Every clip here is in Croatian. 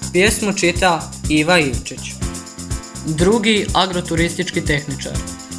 Pjesmu čita Iva Ivčić. Drugi agroturistički tehničar.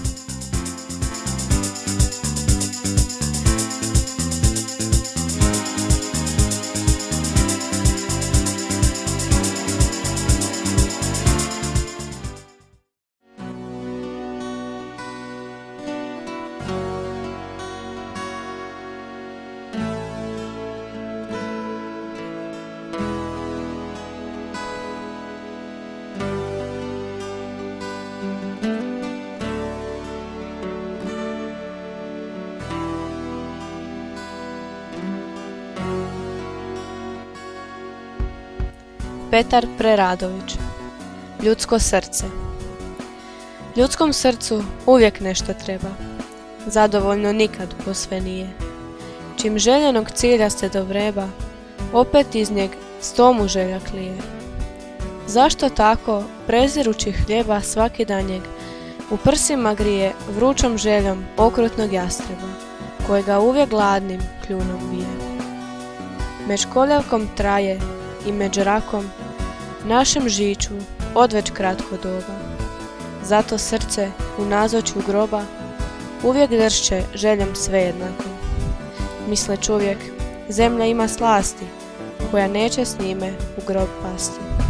Petar Preradović. Ljudsko srce. Ljudskom srcu uvijek nešto treba, zadovoljno nikad posve nije. Čim željenog cilja se dovreba, opet iz njeg sto mu želja klije. Zašto tako, prezirući hljeba svaki dan njeg, u prsima grije vrućom željom okrutnog jastreba, kojega uvijek gladnim kljunom bije. Među koljevkom traje i među rakom, našem žiču odveć kratko doba. Zato srce u nazočju groba uvijek dršće željom svejednako. Misle čovjek, zemlja ima slasti, koja neće s njime u grob pasti.